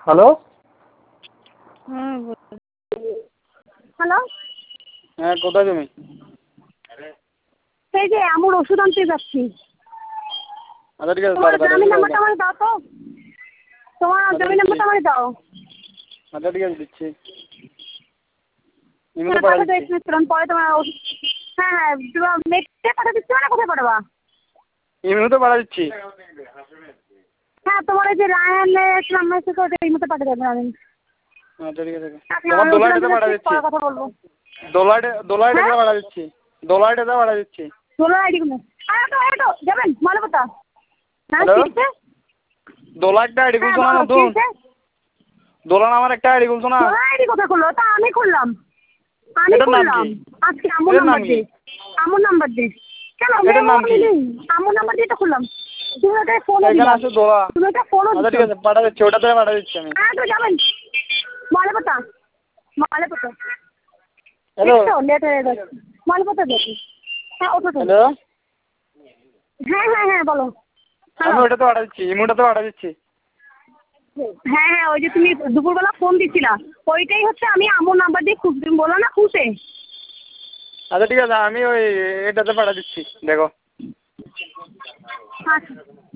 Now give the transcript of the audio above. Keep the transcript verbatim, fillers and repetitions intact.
Hello হ্যাঁ hello হ্যাঁ কোথায় তুমি? সেই যে আমার ওষুধ আনতে যাচ্ছি। আচ্ছা ঠিক আছে, তোমার তাড়াতাড়ি জমি এসে নাম্বারটা আমাকে দাও তো। তোমার আচ্ছা জমি দিচ্ছি। নাম্বারটা আমাকে দাও। আচ্ছা ঠিক আছে দিচ্ছি। হ্যাঁ ইমেলে পাঠিয়ে পাঠাতে দিচ্ছি। এসেছিলাম, পরে তোমার ওষুধ। হ্যাঁ হ্যাঁ মেটে পাঠা দিচ্ছি না, কোথায় পাঠাবা? ইমেলে পাঠিয়ে দিচ্ছি। হ্যাঁ তোমার ওই যে রায়ানের নাম্বার থেকে ওটা এই মতো পাঠিয়ে দেবেন। আমি আচ্ছা ঠিক আছে। আপনি তোমার আমার ওষুধ দোলাইটাতে আনতে পাঠিয়ে যাচ্ছি, দিচ্ছি। পরে কথা বলবো। দোলাইটে দোলাইটাতে হ্যাঁ পাঠিয়ে দিচ্ছি। দোলাইটাতে পাঠিয়ে দিচ্ছি। তোলো আইডি গুলো। হ্যাঁ তো এই তো যাবেন মালপতা। হ্যাঁ হ্যালো, কি হচ্ছে? দোলা একটা আইডি হ্যাঁ খুলছো না বলো কি নতুন? হচ্ছে? দোলা নামের একটা আইডি খুলছো না? তোলো আইডি কোথায় করলো? তা আমি করলাম। আমি এটার নাম কি? করলাম আজকে আমুর এটার নাম নাম্বার কি? দিয়ে। আমুর নাম্বার দিয়ে কেন এটার মেয়ে নাম আমি কি? নেই। আমুর নাম্বার দিয়ে তো করলাম। তুমি ওটা ফোনও এখানে দিলা। আছে দোলা। তুমি ওটা ফোনও আচ্ছা দিচ্ছ। ঠিক আছে পাঠিয়ে দিচ্ছি, ওটাতে পাঠিয়ে দিচ্ছি আমি। হ্যাঁ তো যাবেন মালপতা। মালপতা হ্যালো দেখছো লেট হয়ে গেছে। মালপতা দেখি। হ্যাঁ ওটা তো। হ্যালো, হ্যাঁ হ্যাঁ হ্যাঁ বলো। আমি হ্যালো। ওটাতে পাঠিয়ে দিচ্ছি, ইমোটাতে পাঠিয়ে দিচ্ছি। হ্যাঁ হ্যাঁ ওই যে তুমি দুপুরবেলা ফোন দিছিলা, ওইটাই হচ্ছে আমি আমুর নাম্বার দিয়ে খুঁজ, তুমি বলো না খুঁজে। আচ্ছা ঠিক আছে, আমি ওই এটাতে পাঠিয়ে দিচ্ছি, দেখো। আচ্ছা